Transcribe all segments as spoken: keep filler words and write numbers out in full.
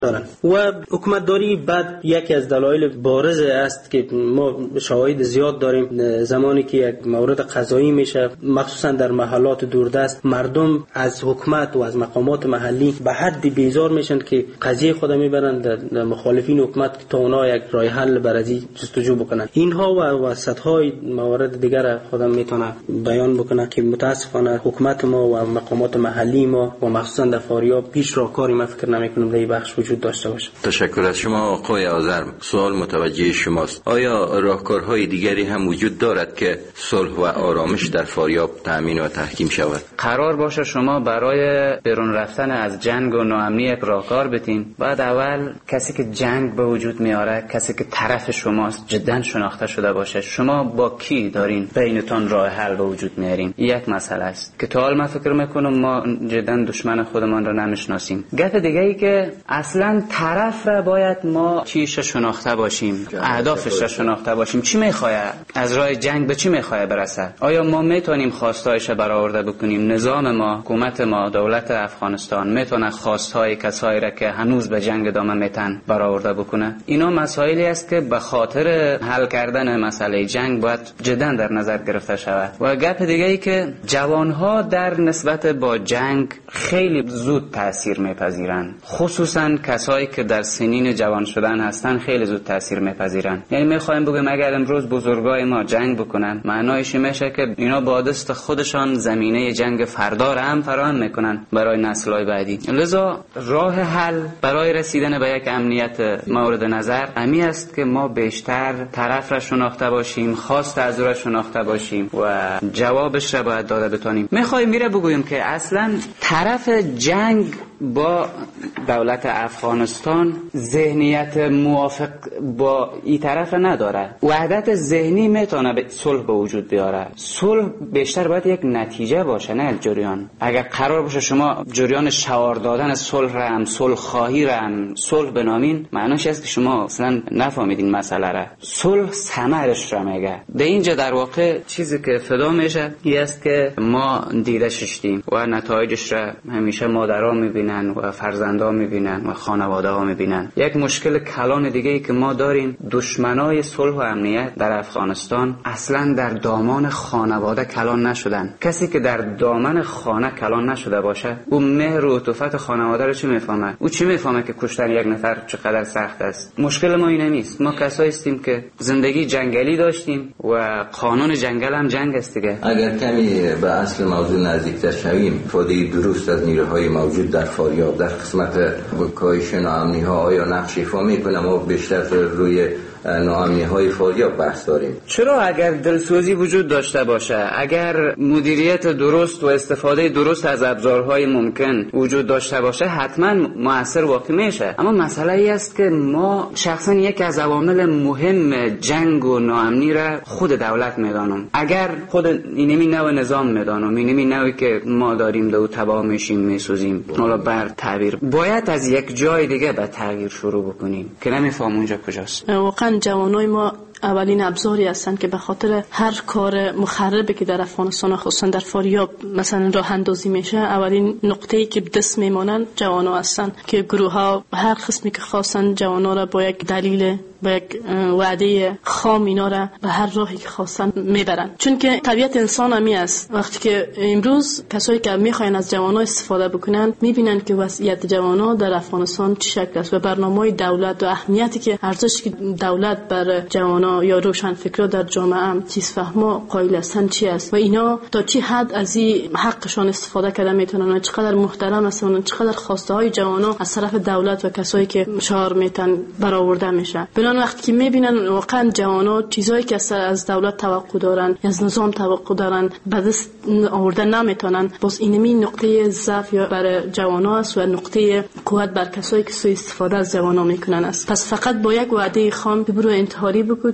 دارن و حکومت داری بعد یکی از دلایل بارز است که ما شواهد زیاد داریم. زمانی که یک مورد قضایی میشه مخصوصا در محلات دوردست، مردم از حکومت و از مقامات محلی به حدی بیزار میشن که قضیه خود میبرن در مخالفین حکومت تا اونا یک راه حل برای جستجو بکنن. اینها و وسطهای موارد دیگر خودم میتونه بیان بکنه که متاسفانه حکومت ما و مقامات محلی ما و مخصوصا در فاریاب پیش راهکاری من فکر نمیکنم در این بخش وجود داشته باشه. تشکر از شما آقای آذرم. سوال متوجه شماست. آیا راهکارهای دیگری هم وجود دارد که صلح و آرامش در فاریاب تامین و تحکیم شود؟ قرار باشه شما برای بیرون رفتن از جنگ و ناامنی یک راهکار بتین، بعد اول کسی که جنگ به وجود میاره، کسی که طرف شماست جدا شناخته شده باشه. شما با کی دارین بینتون راه حل به وجود میارین؟ یک مسئله است که تا حال من فکر میکنم ما جدا دشمن خودمان را نمیشناسیم. گپ دیگه ای که اصلا طرف را باید ما چیش شناخته باشیم، اهدافش را شناخته باشیم، چی میخواد از راه جنگ به چی میخواد برسه. آیا ما میتونیم خواستایش برآورده بکنیم؟ نظام ما، حکومت ما، دولت افغانستان میتونه خواستهای کسایی را که هنوز به جنگ ادامه میتن برآورده بکنه؟ اینا مسائلی است که به خاطر حل کردن مسئله جنگ باید جدا در نظر گرفته شود. و گپ دیگه ای که جوانها در نسبت با جنگ خیلی زود تاثیر میپذیرن، خصوصا کسایی که در سنین جوان شدن هستن خیلی زود تاثیر میپذیرن. یعنی میخوایم بگم اگر امروز بزرگای ما جنگ بکنن، معنایش میشه که اینا با دست خودشان زمینه جنگ فردا را هم فراهم میکنن برای نسل‌های بعدی. لذا راه حل برای رسیدن به یک امنیت مورد نظر امی است که ما بیشتر طرف را شناخته باشیم، خواست از او را شناخته باشیم و جوابش را باید داده بتونیم. میخوایم میره بگویم که اصلا طرف جنگ با دولت افغانستان ذهنیت موافق با این طرف نداره. وحدت ذهنی میتونه به صلح به وجود بیاره. صلح بیشتر باید یک نتیجه باشه نه جریان. اگر قرار باشه شما جریان شعار دادن صلح را هم صلح خواهی را هم صلح بنامین، معنیش است که شما اصلا نفهمیدین مسئله را. صلح ثمرش را میگه. در اینجا در واقع چیزی که فدا میشه این است که ما دیده ششتیم و نتایجش را همیشه مادرها میبینن و فرزندها میبینن و خانواده ها میبینن. یک مشکل کلان دیگه ای که ما داریم، دشمنای صلح و امنیت در افغانستان اصلا در دامان خانواده کلان نشدن. کسی که در دامن خانه کلان نشده باشه، او مهر و عطوفت خانواده رو چی میفهمه؟ او چی میفهمه که کشتن یک نفر چقدر سخت است؟ مشکل ما این نیست. ما کسایی هستیم که زندگی جنگلی داشتیم و قانون جنگل هم جنگ است دیگه. اگر کمی به اصل موضوع نزدیکتر شویم، فایده درست از نیروهای موجود در فاریاب در قسمت کاهش ناامنی ها آیا نقش ایفا میکنه؟ ما بیشتر روی ناامنی های فاریاب بحث داریم. چرا؟ اگر دلسوزی وجود داشته باشه، اگر مدیریت درست و استفاده درست از ابزارهای ممکن وجود داشته باشه، حتما مؤثر واقع میشه. اما مسئله ای است که ما شخصا یک از عوامل مهم جنگ و ناامنی را خود دولت میدانم. اگر خود اینمی نوع نظام میدانم، اینمی نوعی که ما داریم دو تباه میشیم میسوزیم، حالا بر تعبیر باید از یک جای دیگه به تغییر شروع بکنیم که نمیفهم اونجا کجاست. واقعا جوانای ما اولین ابزاری هستند که به خاطر هر کار مخربی که در افغانستان خصوصا در فاریاب مثلا راه اندازی میشه، اولین نقطه‌ای که دست میمونن جوانا هستند که گروه ها هر قسمی که خواستن جوانا را با یک دلیل با یک وعده خام اینا را به هر راهی که خواستن میبرن. چون که طبیعت انسان همی است. وقتی که امروز کسایی که میخواین از جوانا استفاده بکنن میبینن که وضعیت جوانا در افغانستان چه شکل است و برنامه‌های دولت و اهمیتی که ارزشی که دولت بر جوانا یا روشن فکرها در جامعه هم چیز فهما قائل هستن چی است و اینا تا چه حد از این حقشان استفاده کرده میتونن و چقدر محترم هستن و چقدر خواسته های جوانا از طرف دولت و کسایی که شعار میتن برآورده میشه. بنابراین وقتی که میبینن واقعا جوانا چیزایی که از دولت توقع دارن، از نظام توقع دارن، به دست آورده نمیتونن، باز اینمی نقطه ضعف یا برای جوانا است و نقطه قوت بر کسایی که سوء استفاده از جوانا میکنن است. پس فقط با یک وعده خام که برو انتحاری بکن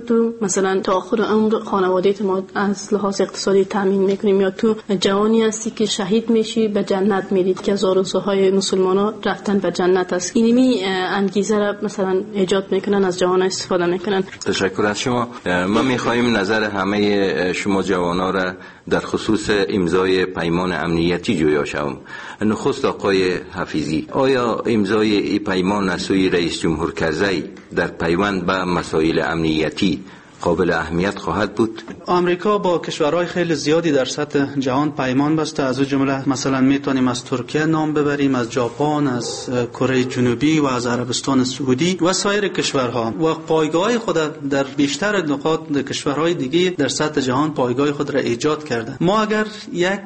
تو مثلا تا آخر عمر خانواده‌ت ما از لحاظ اقتصادی تامین میکنیم، یا تو جوانی هستی که شهید میشی به جنت میرید که از آرزوهای مسلمان‌ها رفتن به جنت است. اینمی انگیزه را مثلا ایجاد میکنن، از جوان استفاده میکنن. تشکر از شما. ما میخواهیم نظر همه شما جوانا را در خصوص امضای پیمان امنیتی جویا شوم. نخست آقای حفیظی، آیا امضای این پیمان از سوی رئیس جمهور کرزی در پیوند به مسائل امنیتی قابل اهمیت خواهد بود؟ آمریکا با کشورهای خیلی زیادی در سطح جهان پیمان بسته، از اون جمله مثلا میتونیم از ترکیه نام ببریم، از ژاپن، از کره جنوبی و از عربستان سعودی و سایر کشورها، و پایگاه خود در بیشتر نقاط کشورهای دیگه در سطح جهان پایگاه خود را ایجاد کرده. ما اگر یک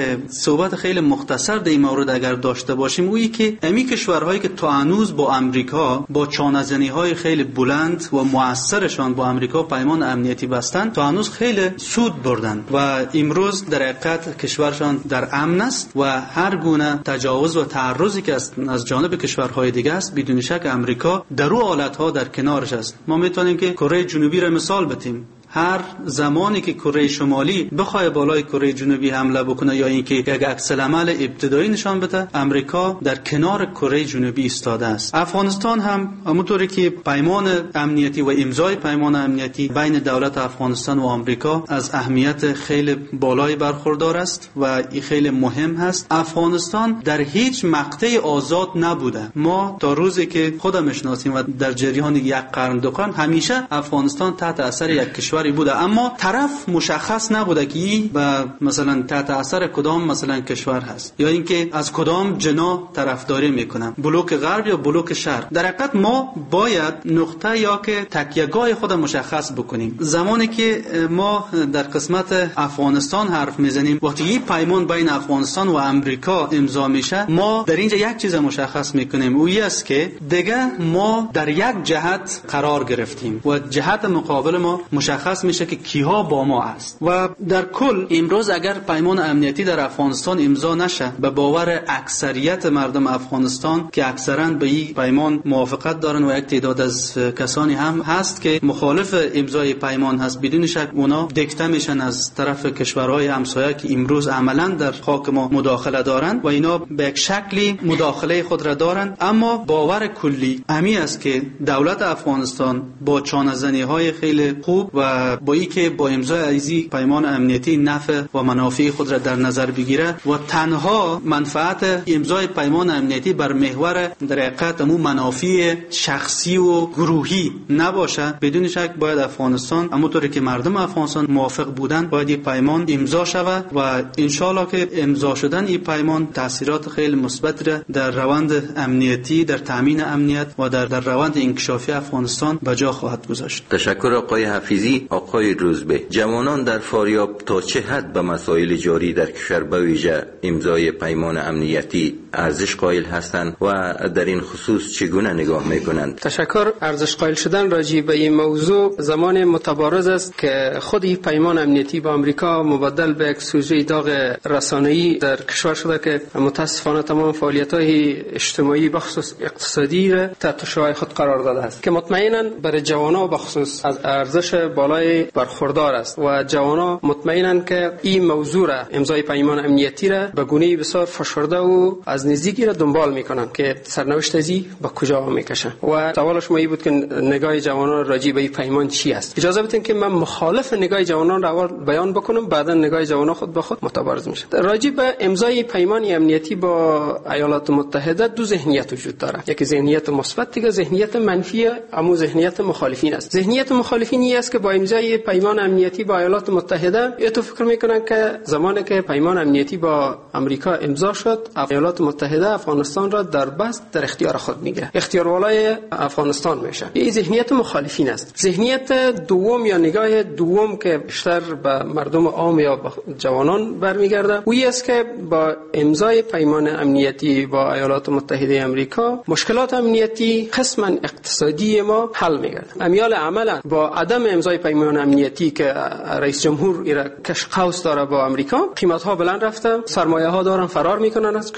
صحبت خیلی مختصر در این مورد اگر داشته باشیم، اویی که امی کشورهایی که تا هنوز با آمریکا با چانه‌زنی‌های خیلی بلند و موثرشان با آمریکا پیمان امنیتی بستن، تا هنوز خیلی سود بردن و امروز در حقیقت کشورشان در امن است و هر گونه تجاوز و تعرضی که از جانب کشورهای دیگه است بدون شک امریکا در او حالتها در کنارش است. ما میتونیم که کره جنوبی را مثال بزنیم. هر زمانی که کره شمالی بخواد بالای کره جنوبی حمله بکنه یا اینکه یک عکس العمل ابتدایی نشان بده، امریکا در کنار کره جنوبی ایستاده است. افغانستان هم همونطوری که پیمان امنیتی و امضای پیمان امنیتی بین دولت افغانستان و آمریکا از اهمیت خیلی بالای برخوردار است و این خیلی مهم هست. افغانستان در هیچ مقطع آزاد نبوده. ما تا روزی که خودم میشناسیم و در جریان یک قرن دو قرن همیشه افغانستان تحت اثر یک کشور بوده، اما طرف مشخص نبوده که با مثلا تحت اثر کدام مثلا کشور هست یا اینکه از کدام جناح طرفداری میکنن، بلوک غرب یا بلوک شرق. در حقیقت ما باید نقطه یا که تکیه‌گاه خود مشخص بکنیم. زمانی که ما در قسمت افغانستان حرف میزنیم، وقتی این پیمان بین افغانستان و امریکا امضا میشه، ما در اینجا یک چیز مشخص میکنیم، او است که دیگه ما در یک جهت قرار گرفتیم و جهت مقابل ما مشخص میشه که کیها با ما است. و در کل امروز اگر پیمان امنیتی در افغانستان امضا نشه، به باور اکثریت مردم افغانستان که اکثرا به این پیمان موافقت دارن و یک تعداد از کسانی هم هست که مخالف امضای پیمان هست، بدون شک اونا دکته میشن از طرف کشورهای همسایه که امروز عملا در خاک ما مداخله دارن و اینا به یک شکلی مداخله خود را دارن. اما باور کلی امی است که دولت افغانستان با چانه‌زنی های خیلی خوب و با ای که با امضای ایزی پیمان امنیتی نفع و منافع خود را در نظر بگیره و تنها منفعت امضای پیمان امنیتی بر محور در حقیقت امو منافع شخصی و گروهی نباشه، بدون شک باید افغانستان همونطوری که مردم افغانستان موافق بودن باید این پیمان امضا شود و انشالله که امضا شدن این پیمان تاثیرات خیلی مثبت را در روند امنیتی، در تامین امنیت و در در روند انکشافی افغانستان به جا خواهد گذاشت. تشکر آقای حفیظی. آقای روزبه، جوانان در فاریاب تا چه حد به مسائل جاری در کشور به ویژه امضای پیمان امنیتی ارزش قائل هستند و در این خصوص چگونه نگاه میکنند؟ تشکر. ارزش قائل شدن راجع به این موضوع زمان متبارز است که خود این پیمان امنیتی با آمریکا مبدل به یک سوژه داغ رسانه‌ای در کشور شده که متاسفانه تمام فعالیت‌های اجتماعی بخصوص اقتصادی را تحت شعاع خود قرار داده است که مطمئنا برای جوانان بخصوص از ارزش بالای برخوردار است و جوانان مطمئنن که این موضوع را امضای پیمان امنیتی را به گونه بسیار فشرده و از نزدیکی را دنبال میکنن که سرنوشت ازی به کجا میکشن. و سوال شما این بود که نگاه جوانان راجع به این پیمان چی است. اجازه بدین که من مخالف نگاه جوانان را بیان بکنم، بعدا نگاه جوانان خود به خود متبارز میشه. راجع به امضای پیمان امنیتی با ایالات متحده دو ذهنیت وجود داره، یکی ذهنیت مثبت، دیگه ذهنیت منفی، اما ذهنیت مخالفین است. ذهنیت مخالفین این است که با امضای پیمان امنیتی با ایالات متحده اتفاق فکر میکنن که زمانی که پیمان امنیتی با امریکا امضا شد، ایالات متحده افغانستان را در بست در اختیار خود میگیره، اختیار والای افغانستان میشه. این ذهنیت مخالفین است. ذهنیت دوم یا نگاه دوم که بیشتر به مردم عام یا به جوانان برمیگرده، اون است که با امضای پیمان امنیتی با ایالات متحده امریکا مشکلات امنیتی قسما اقتصادی ما حل میگرده. امیال عملا با عدم امضای پیمان امنیتی که رئیس جمهور ایرا کش قوس داره با امریکا، قیمت ها بلند رفته، سرمایه ها دارن فرار میکنن از کشور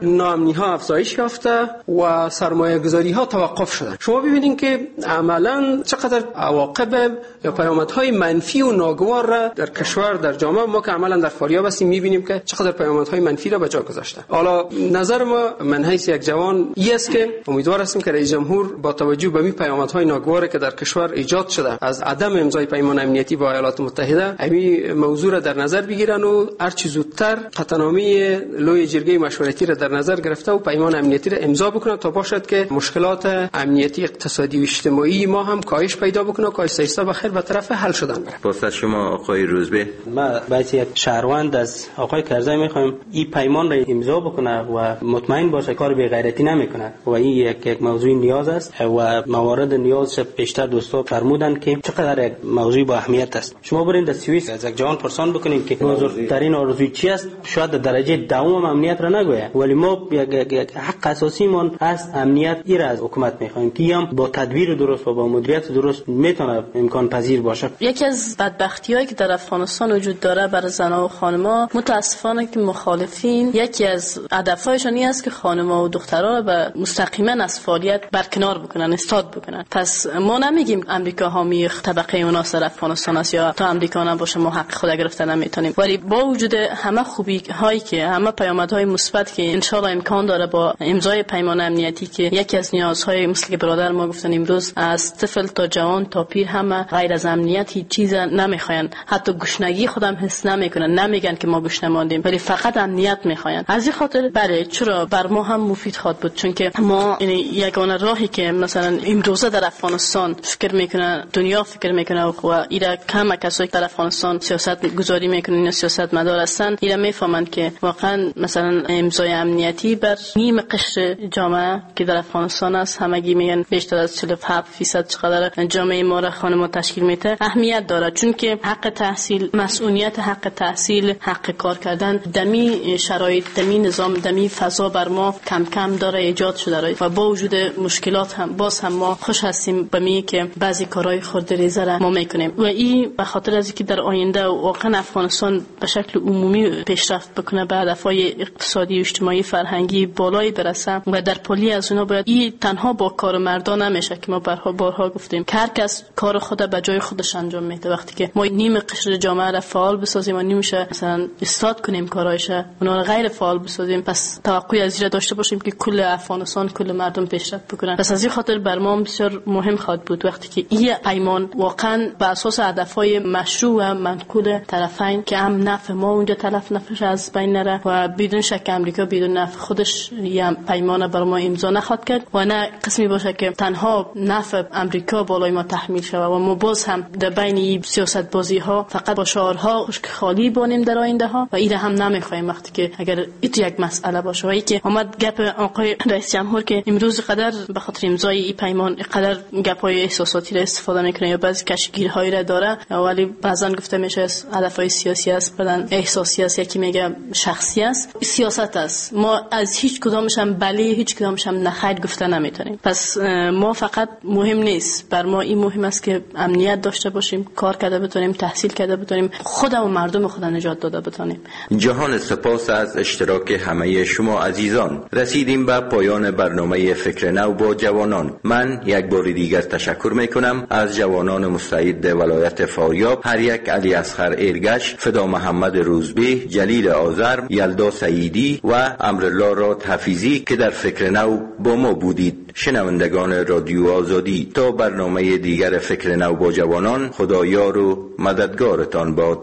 ناامنی ها افزایش یافته و سرمایه گذاری ها توقف شده. شما ببینید که عملا چقدر عواقب یا پیامدهای منفی و ناگوار را در کشور در جامعه ما که عملا در فاریاب هستیم میبینیم که چقدر پیامدهای منفی را به جا گذاشته. حالا نظر ما من حیث یک جوان این است که امیدوار هستیم که رئیس جمهور با توجه به می پیامدهای ناگواری که در کشور ایجاد شده از عدم امضای پیمان امنیتی با ایالات متحده همین موضوع را در نظر بگیرن و هر چه زودتر قطعنامه لوی جرگه مشورتی را در نظر گرفته و پیمان امنیتی را امضا بکنه تا باشد که مشکلات امنیتی اقتصادی و اجتماعی ما هم کاهش پیدا بکنه و کاهش ایستا بخیر به طرف حل شدن بره. پس از شما آقای روزبه، ما باید یک شهروند از آقای کرزی میخوایم این پیمان را امضا بکنه و مطمئن باشه کار بی غیرتی نمیکنه و این یک یک موضوع نیاز است و موارد نیاز بیشتر دوستا فرمودن که چقدر یک موضوع با اهمیت است. شما برین در سوئیس از یک جوان پرسان بکنید که بزرگترین آرزوی چی است، شاید در درجه دوم امنیت را نگوید، ولی ما یک یک حق اساسی مان است امنیت. این را از حکومت میخوایم که هم با تدبیر درست و با مدیریت درست میتونه امکان پذیر باشه. یکی از بدبختی‌هایی که در افغانستان وجود داره برای زن‌ها و خانم‌ها متاسفانه که مخالفین یکی از هدف‌هایشان این است که خانم‌ها و دخترها را به مستقیما از فعالیت برکنار بکنن، استاد بکنن. پس ما نمیگیم امریکا حامی طبقه اوناس در افغانستان است یا تا امریکا نباشه ما حق خود گرفتن نمیتونیم، ولی با وجود همه خوبی هایی که همه پیامدهای مثبت که ان شاء الله امکان داره با امضای پیمان امنیتی که یکی از نیازهای مثل که برادر ما گفتن امروز از طفل تا جوان تا پیر همه غیر از امنیت هیچ چیز نمیخواین، حتی گشنگی خودم حس نمیکنن، نمیگن که ما گشنه ماندیم ولی فقط امنیت میخواین. از این خاطر بله چرا بر ما هم مفید خواهد بود، چون که ما یعنی یگانه راهی که مثلا امروزه در افغانستان فکر میکنه دنیا فکر میکنه و ایرا کم کسایی که در افغانستان سیاست گذاری میکنن یا سیاست مدار هستن ایرا میفهمند که واقعا مثلا امضای امنیتی بر نیم قشر جامعه که در افغانستان است، همگی میگن بیشتر از چهل و هفت درصد چقدر جامعه ما را خانم‌ها تشکیل میده، اهمیت داره، چون که حق تحصیل، مسئولیت حق تحصیل، حق کار کردن دمی شرایط، دمی نظام، دمی فضا بر ما کم کم داره ایجاد شده و با وجود مشکلات هم باز هم ما خوش هستیم به می که بعضی کارهای خرد ریزه را ما میکنیم و این به خاطر از اینکه در آینده واقعا افغانستان به شکل عمومی پیشرفت بکنه، به هدفهای اقتصادی و اجتماعی فرهنگی بالایی برسه و در پلی از اونها باید این تنها با کار مردان نمیشه که ما برها بارها گفتیم که هر کس کار خود به جای خودش انجام میده. وقتی که ما نیم قشر جامعه را فعال بسازیم و نمیشه مثلا استاد کنیم کارایش، اونها را غیر فعال بسازیم، پس توقعی از این داشته باشیم که کل افغانستان کل مردم پیشرفت بکنن. پس از این خاطر بر ما بسیار مهم خواهد بود وقتی که این پیمان واقعا بر اساس هدفهای مشروع و منقول طرفین که هم نفع ما اونجا تلف نفعش از بین نره و بدون شک امریکا بدون نفع خودش یه پیمان بر ما امضا نخواهد کرد و نه قسمی باشه که تنها نفع امریکا بالای ما تحمیل شود و ما باز هم در بین این سیاست بازی ها فقط با شعارها خشک خالی بانیم در آینده ها و ایره هم نمیخوایم وقتی که اگر ایت یک مسئله باشه و ای که اومد گپ آقای رئیس جمهور که امروز قدر به خاطر امضای این پیمان قدر گپای احساساتی را استفاده میکنه یا بعضی کشگیرهایی را داره ولی بعضا گفته میشه هدفهای سیاسی است، بعدن احساسی است، یکی میگه شخصی است. سیاست است، ما از هیچ کدامش هم بله هیچ کدامش هم نخیر گفته نمیتونیم. پس ما فقط مهم نیست، بر ما این مهم است که امنیت داشته باشیم، کار کرده بتونیم، تحصیل کرده بتونیم، خود و مردم خود نجات داده بتونیم. جهان سپاس از اشتراک همه شما عزیزان. رسیدیم به پایان برنامه فکر نو با جوانان. من یک بار دیگر تشکر میکنم از جوانان مستعد ولایت فاریاب، هر یک علی اصغر ایرگش، فدا محمد روزبه، جلیل آذر، یلدا سعیدی و امرالله راد حفیظی که در فکر نو با ما بودید. شنوندگان رادیو آزادی، تا برنامه دیگر فکر نو با جوانان، خدایار و مددگارتان باد.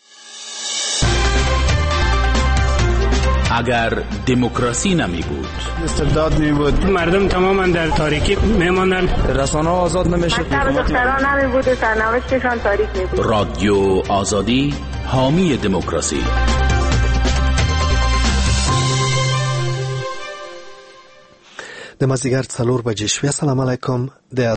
اگر دموکراسی نمی بود، استبداد می بود، مردم تماما در تاریکی میماندن، رسانه آزاد نمیشه، دختران نمی بود، سرنوشتشان تاریک می بود. رادیو آزادی حامی دموکراسی. د مازدیګر څلور بجې شوې. السلام علیکم. د